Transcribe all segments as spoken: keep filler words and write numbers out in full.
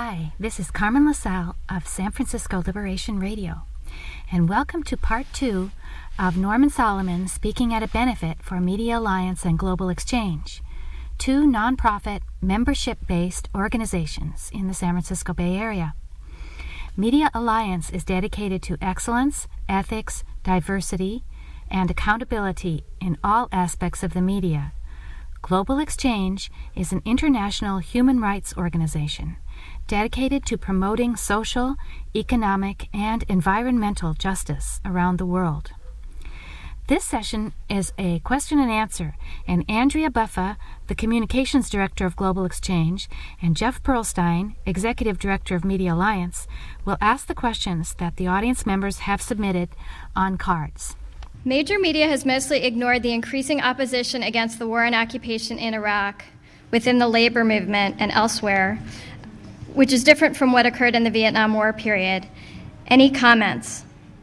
Hi, this is Carmen LaSalle of San Francisco Liberation Radio, and welcome to part two of Norman Solomon speaking at a benefit for Media Alliance and Global Exchange, two nonprofit, membership-based organizations in the San Francisco Bay Area. Media Alliance is dedicated to excellence, ethics, diversity, and accountability in all aspects of the media. Global Exchange is an international human rights organization dedicated to promoting social, economic, and environmental justice around the world. This session is a question and answer, and Andrea Buffa, the Communications Director of Global Exchange, and Jeff Pearlstein, Executive Director of Media Alliance, will ask the questions that the audience members have submitted on cards. Major media has mostly ignored the increasing opposition against the war and occupation in Iraq within the labor movement and elsewhere, which is different from what occurred in the Vietnam War period. Any comments?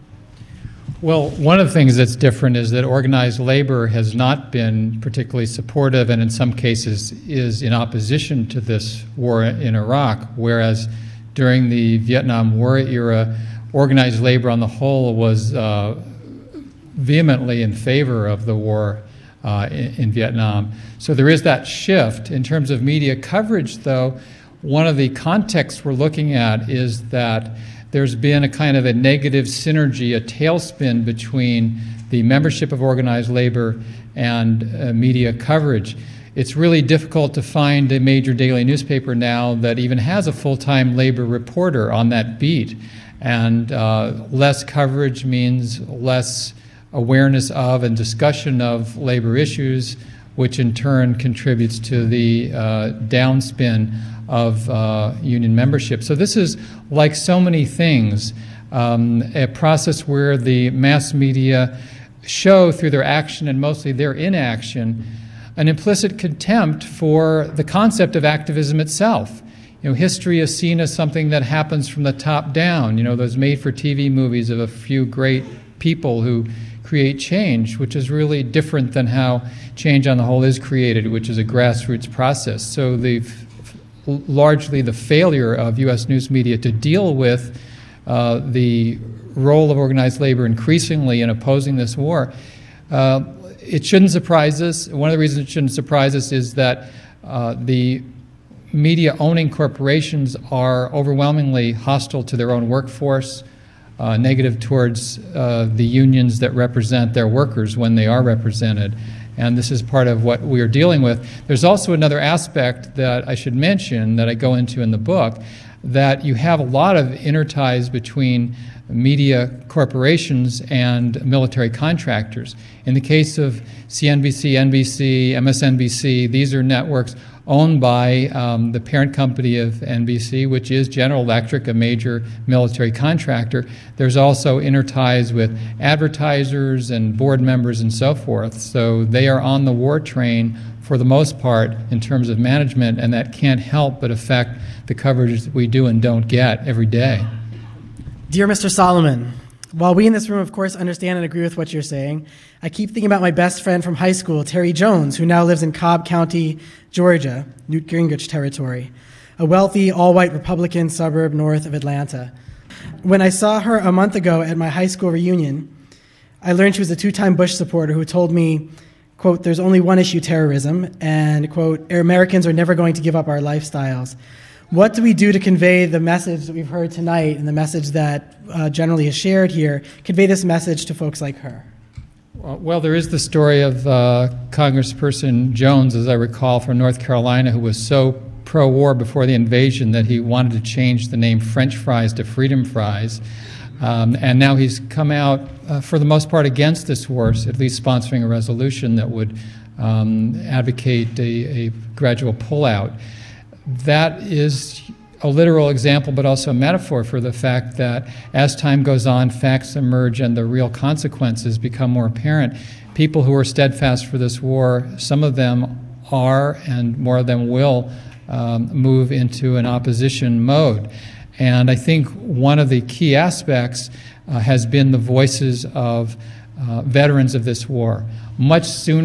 Well, one of the things that's different is that organized labor has not been particularly supportive and in some cases is in opposition to this war in Iraq, whereas during the Vietnam War era, organized labor on the whole was uh, vehemently in favor of the war uh, in, in Vietnam. So there is that shift. In terms of media coverage, though, one of the contexts we're looking at is that there's been a kind of a negative synergy, a tailspin between the membership of organized labor and uh, media coverage. It's really difficult to find a major daily newspaper now that even has a full-time labor reporter on that beat. And uh, less coverage means less awareness of and discussion of labor issues, which in turn contributes to the uh, downspin of uh, union membership. So this is, like so many things, um, a process where the mass media show through their action and mostly their inaction an implicit contempt for the concept of activism itself. You know, history is seen as something that happens from the top down. You know, those made-for-T V movies of a few great people who create change, which is really different than how change on the whole is created, which is a grassroots process. So the largely the failure of U S news media to deal with uh, the role of organized labor increasingly in opposing this war, uh, it shouldn't surprise us. One of the reasons it shouldn't surprise us is that uh, the media-owning corporations are overwhelmingly hostile to their own workforce, uh, negative towards uh, the unions that represent their workers when they are represented. And this is part of what we are dealing with. There's also another aspect that I should mention that I go into in the book, that you have a lot of inner ties between media corporations and military contractors. In the case of C N B C, N B C, M S N B C, these are networks owned by um, the parent company of N B C, which is General Electric, a major military contractor. There's also inner ties with advertisers and board members and so forth. So they are on the war train for the most part in terms of management, and that can't help but affect the coverage that we do and don't get every day. Dear Mister Solomon, while we in this room, of course, understand and agree with what you're saying, I keep thinking about my best friend from high school, Terry Jones, who now lives in Cobb County, Georgia, Newt Gingrich territory, a wealthy, all-white Republican suburb north of Atlanta. When I saw her a month ago at my high school reunion, I learned she was a two-time Bush supporter who told me, quote, "There's only one issue, terrorism, and, quote, Americans are never going to give up our lifestyles." What do we do to convey the message that we've heard tonight and the message that uh, generally is shared here, convey this message to folks like her? Well, there is the story of uh, Congressperson Jones, as I recall, from North Carolina, who was so pro-war before the invasion that he wanted to change the name French fries to Freedom Fries. Um, and now he's come out, uh, for the most part, against this war, at least sponsoring a resolution that would um, advocate a, a gradual pullout. That is a literal example, but also a metaphor for the fact that as time goes on, facts emerge and the real consequences become more apparent. People who are steadfast for this war, some of them are, and more of them will, um, move into an opposition mode. And I think one of the key aspects uh, has been the voices of uh, veterans of this war. Much sooner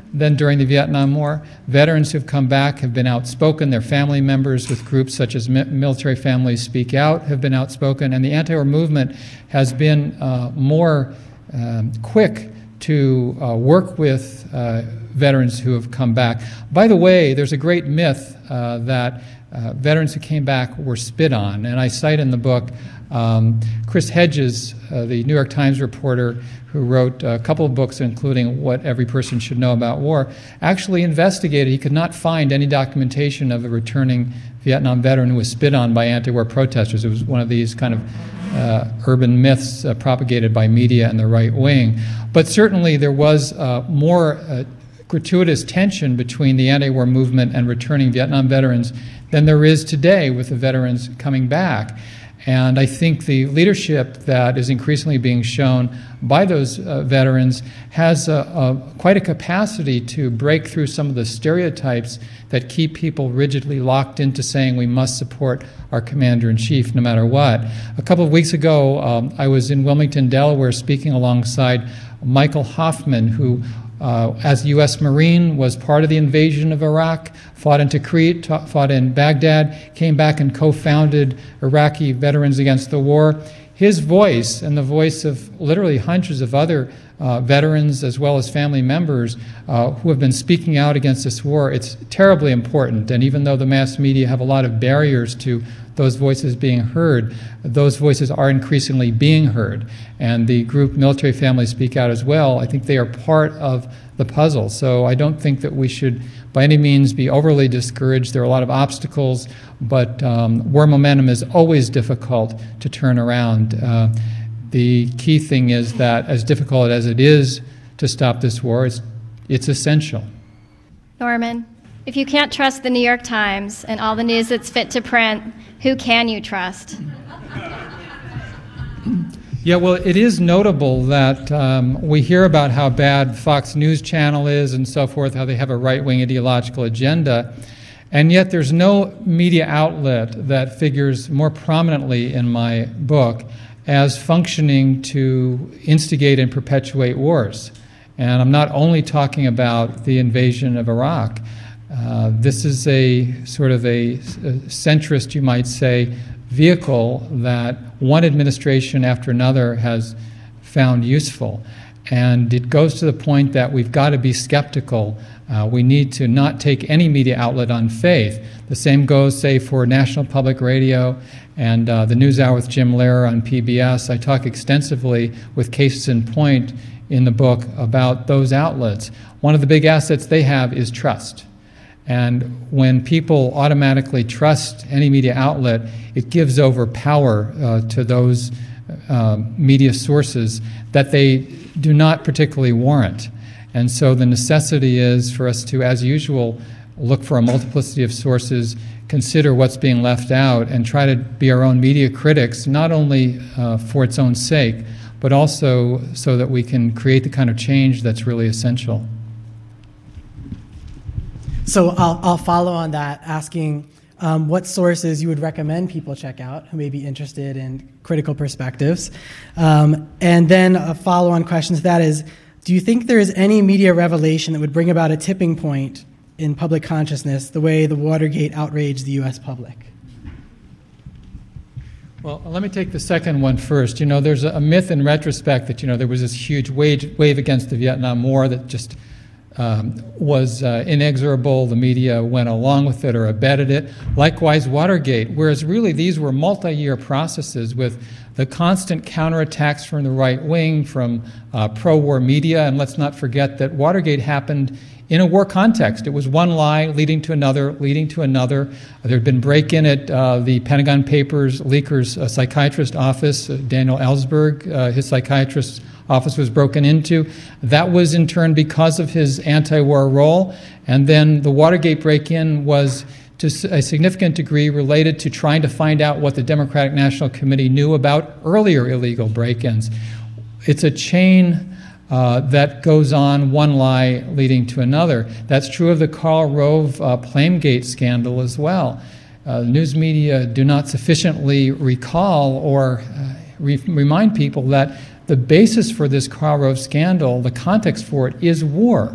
than during the Vietnam War. Veterans who've come back have been outspoken. Their family members with groups such as Military Families Speak Out have been outspoken. And the anti-war movement has been uh, more um, quick to uh, work with uh, veterans who have come back. By the way, there's a great myth uh, that uh, veterans who came back were spit on. And I cite in the book um, Chris Hedges, uh, the New York Times reporter who wrote a couple of books, including What Every Person Should Know About War, actually investigated. He could not find any documentation of a returning Vietnam veteran who was spit on by anti-war protesters. It was one of these kind of uh, urban myths uh, propagated by media and the right wing. But certainly there was uh, more uh, gratuitous tension between the anti-war movement and returning Vietnam veterans than there is today with the veterans coming back. And I think the leadership that is increasingly being shown by those uh, veterans has a, a, quite a capacity to break through some of the stereotypes that keep people rigidly locked into saying we must support our commander-in-chief no matter what. A couple of weeks ago, um, I was in Wilmington, Delaware, speaking alongside Michael Hoffman, who Uh, as a U S Marine, was part of the invasion of Iraq, fought in Tikrit, fought in Baghdad, came back and co-founded Iraqi Veterans Against the War. His voice and the voice of literally hundreds of other uh, veterans as well as family members uh, who have been speaking out against this war, it's terribly important. And even though the mass media have a lot of barriers to those voices being heard, those voices are increasingly being heard. And the group Military Families Speak Out as well, I think they are part of the puzzle. So I don't think that we should by any means be overly discouraged. There are a lot of obstacles, but um, war momentum is always difficult to turn around. Uh, the key thing is that as difficult as it is to stop this war, it's, it's essential. Norman, if you can't trust the New York Times and all the news that's fit to print, who can you trust? Yeah, well, it is notable that um, we hear about how bad Fox News Channel is and so forth, how they have a right-wing ideological agenda, and yet there's no media outlet that figures more prominently in my book as functioning to instigate and perpetuate wars. And I'm not only talking about the invasion of Iraq. Uh, this is a sort of a, a centrist, you might say, vehicle that one administration after another has found useful. And it goes to the point that we've got to be skeptical. Uh, we need to not take any media outlet on faith. The same goes, say, for National Public Radio and uh, the NewsHour with Jim Lehrer on P B S. I talk extensively with cases in point in the book about those outlets. One of the big assets they have is trust. And when people automatically trust any media outlet, it gives over power uh, to those uh, media sources that they do not particularly warrant. And so the necessity is for us to, as usual, look for a multiplicity of sources, consider what's being left out, and try to be our own media critics, not only uh, for its own sake, but also so that we can create the kind of change that's really essential. So I'll, I'll follow on that, asking um, what sources you would recommend people check out who may be interested in critical perspectives. Um, and then a follow-on question to that is, do you think there is any media revelation that would bring about a tipping point in public consciousness the way the Watergate outraged the U S public? Well, let me take the second one first. You know, there's a myth in retrospect that, you know, there was this huge wave, wave against the Vietnam War that just Um, was uh, inexorable. The media went along with it or abetted it. Likewise, Watergate, whereas really these were multi-year processes with the constant counterattacks from the right wing, from uh, pro-war media, and let's not forget that Watergate happened in a war context. It was one lie leading to another, leading to another. There had been break-in at uh, the Pentagon Papers leaker's uh, psychiatrist office. Uh, Daniel Ellsberg, uh, his psychiatrist's office was broken into. That was in turn because of his anti-war role. And then the Watergate break-in was to a significant degree related to trying to find out what the Democratic National Committee knew about earlier illegal break-ins. It's a chain uh, that goes on, one lie leading to another. That's true of the Karl Rove uh, Plamegate scandal as well. Uh, news media do not sufficiently recall or uh, re- remind people that the basis for this Karl Rove scandal, the context for it, is war.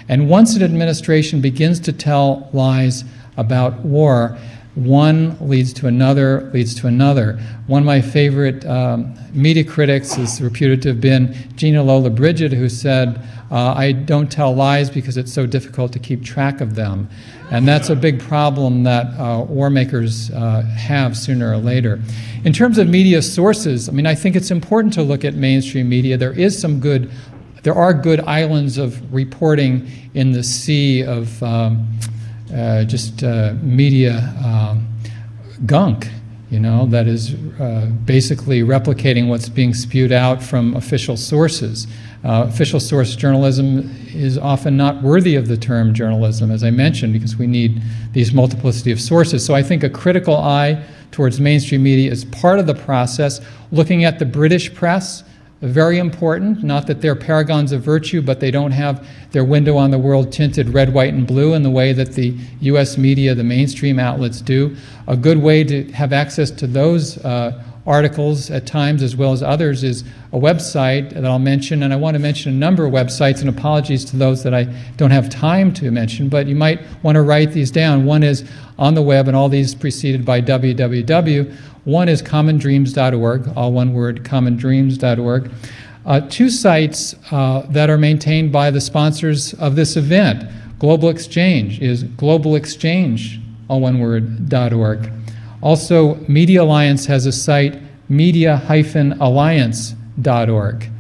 And once an administration begins to tell lies about war, one leads to another, leads to another. One of my favorite um, media critics is reputed to have been Gina Lollobrigida, who said, uh, I don't tell lies because it's so difficult to keep track of them. And that's a big problem that uh, war makers uh, have sooner or later. In terms of media sources, I mean, I think it's important to look at mainstream media. There is some good, there are good islands of reporting in the sea of um, uh, just uh, media um, gunk, you know, that is uh, basically replicating what's being spewed out from official sources. Uh, official source journalism is often not worthy of the term journalism, as I mentioned, because we need these multiplicity of sources. So I think a critical eye towards mainstream media is part of the process. Looking at the British press, very important. Not that they're paragons of virtue, but they don't have their window on the world tinted red, white, and blue in the way that the U S media, the mainstream outlets do. A good way to have access to those uh, articles at times as well as others is a website that I'll mention, and I want to mention a number of websites, and apologies to those that I don't have time to mention, but you might want to write these down. One is on the web, and all these preceded by w w w. One is common dreams dot org, all one word, common dreams dot org. Uh, two sites uh, that are maintained by the sponsors of this event. Global Exchange is global exchange, all one word, .org. Also, Media Alliance has a site, media dash alliance dot org.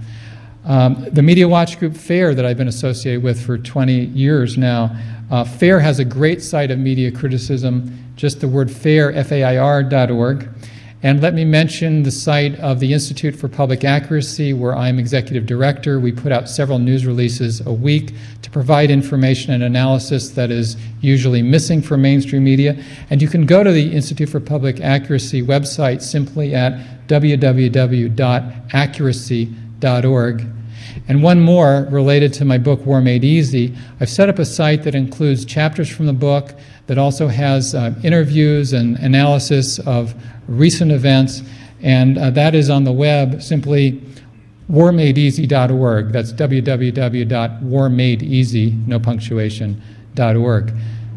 Um, the Media Watch Group FAIR that I've been associated with for twenty years now, uh, FAIR has a great site of media criticism, just the word FAIR, F A I R dot org. And let me mention the site of the Institute for Public Accuracy, where I'm executive director. We put out several news releases a week to provide information and analysis that is usually missing from mainstream media. And you can go to the Institute for Public Accuracy website simply at w w w dot accuracy dot org. And one more related to my book, War Made Easy. I've set up a site that includes chapters from the book, that also has uh, interviews and analysis of recent events, and uh, that is on the web, simply war made easy dot org. That's w w w dot war made easy, no punctuation, dot org.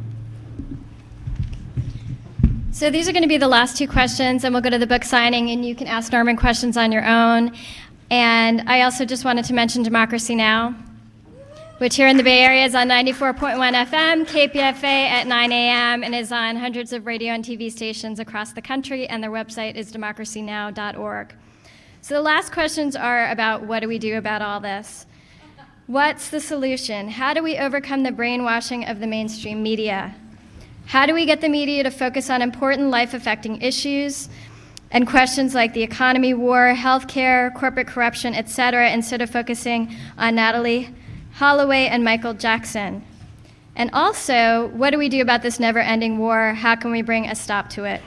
So these are going to be the last two questions, and we'll go to the book signing, and you can ask Norman questions on your own. And I also just wanted to mention Democracy Now!, which here in the Bay Area is on ninety-four point one F M, K P F A at nine a m, and is on hundreds of radio and T V stations across the country, and their website is democracy now dot org. So the last questions are about what do we do about all this? What's the solution? How do we overcome the brainwashing of the mainstream media? How do we get the media to focus on important life-affecting issues and questions like the economy, war, healthcare, corporate corruption, et cetera, instead of focusing on Natalie Holloway and Michael Jackson? And also, what do we do about this never-ending war? How can we bring a stop to it?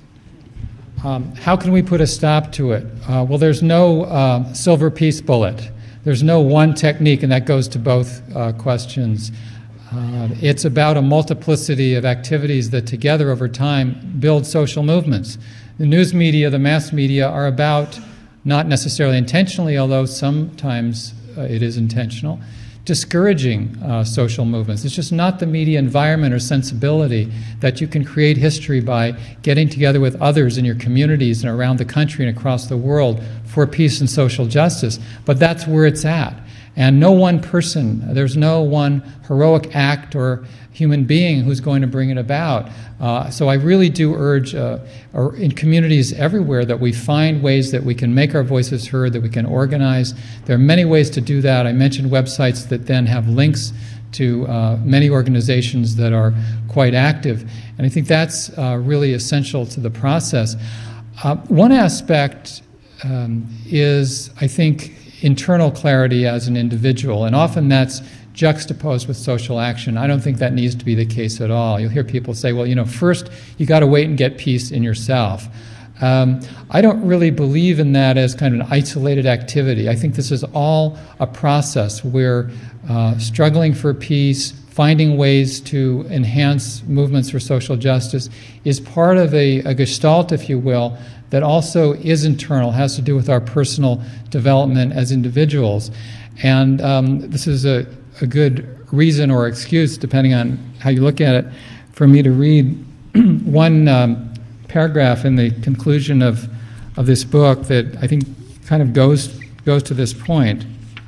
Um, how can we put a stop to it? Uh, well, there's no uh, silver peace bullet. There's no one technique, and that goes to both uh, questions. Uh, it's about a multiplicity of activities that together over time build social movements. The news media, the mass media are about, not necessarily intentionally, although sometimes uh, it is intentional, discouraging uh, social movements. It's just not the media environment or sensibility that you can create history by getting together with others in your communities and around the country and across the world for peace and social justice. But that's where it's at. And no one person, there's no one heroic act or human being who's going to bring it about. Uh, so I really do urge uh, in communities everywhere that we find ways that we can make our voices heard, that we can organize. There are many ways to do that. I mentioned websites that then have links to uh, many organizations that are quite active. And I think that's uh, really essential to the process. Uh, one aspect um, is, I think, internal clarity as an individual, and often that's juxtaposed with social action. I don't think that needs to be the case at all. You'll hear people say, well, you know, first you got to wait and get peace in yourself. Um, I don't really believe in that as kind of an isolated activity. I think this is all a process where uh, struggling for peace, finding ways to enhance movements for social justice is part of a, a gestalt, if you will, that also is internal, has to do with our personal development as individuals. And um, this is a, a good reason or excuse, depending on how you look at it, for me to read one um, paragraph in the conclusion of, of this book that I think kind of goes, goes to this point.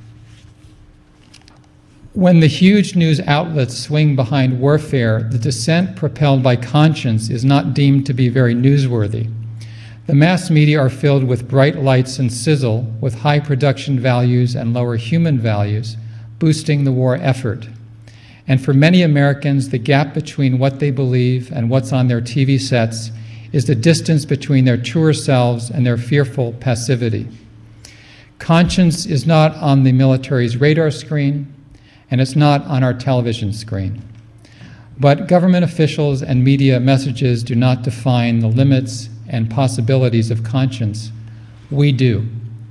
When the huge news outlets swing behind warfare, the dissent propelled by conscience is not deemed to be very newsworthy. The mass media are filled with bright lights and sizzle, with high production values and lower human values, boosting the war effort. And for many Americans, the gap between what they believe and what's on their T V sets is the distance between their truer selves and their fearful passivity. Conscience is not on the military's radar screen, and it's not on our television screen. But government officials and media messages do not define the limits and possibilities of conscience. We do.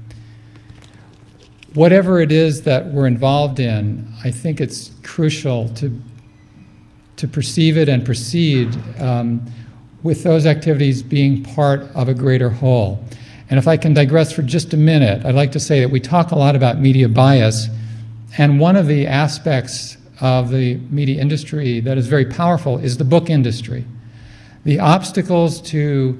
Whatever it is that we're involved in, I think it's crucial to, to perceive it and proceed um, with those activities being part of a greater whole. And if I can digress for just a minute, I'd like to say that we talk a lot about media bias, and one of the aspects of the media industry that is very powerful is the book industry. The obstacles to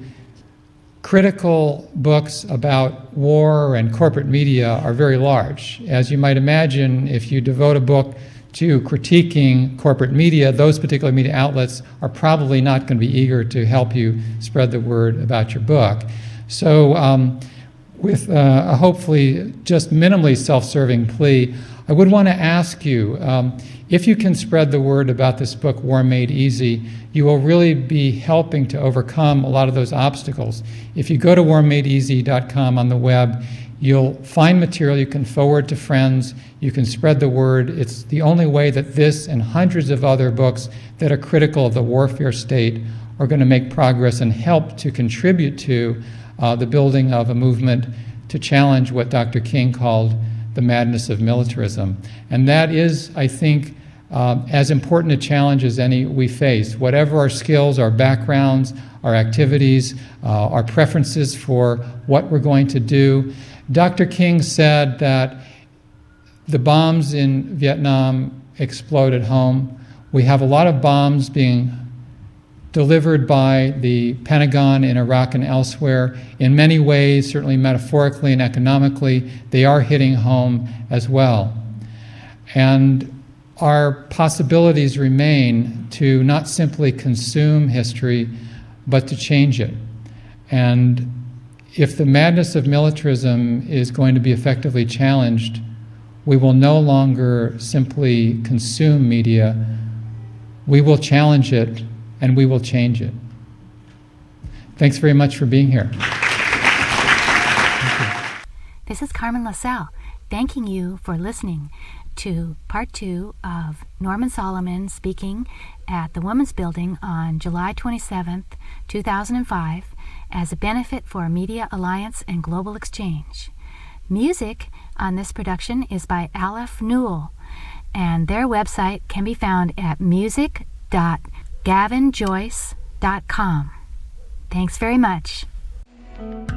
critical books about war and corporate media are very large. As you might imagine, if you devote a book to critiquing corporate media, those particular media outlets are probably not going to be eager to help you spread the word about your book. So um, with uh, a hopefully just minimally self-serving plea, I would want to ask you, um, if you can spread the word about this book, War Made Easy, you will really be helping to overcome a lot of those obstacles. If you go to war made easy dot com on the web, you'll find material you can forward to friends, you can spread the word. It's the only way that this and hundreds of other books that are critical of the warfare state are going to make progress and help to contribute to uh, the building of a movement to challenge what Doctor King called the madness of militarism. And that is, I think, um, as important a challenge as any we face. Whatever our skills, our backgrounds, our activities, uh, our preferences for what we're going to do. Doctor King said that the bombs in Vietnam explode at home. We have a lot of bombs being delivered by the Pentagon in Iraq and elsewhere. In many ways, certainly metaphorically and economically, they are hitting home as well. And our possibilities remain to not simply consume history, but to change it. And if the madness of militarism is going to be effectively challenged, we will no longer simply consume media. We will challenge it, and we will change it. Thanks very much for being here. This is Carmen LaSalle, thanking you for listening to part two of Norman Solomon speaking at the Women's Building on July twenty-seventh, two thousand five, as a benefit for Media Alliance and Global Exchange. Music on this production is by Aleph Newell, and their website can be found at music dot gavin joyce dot com. Thanks very much.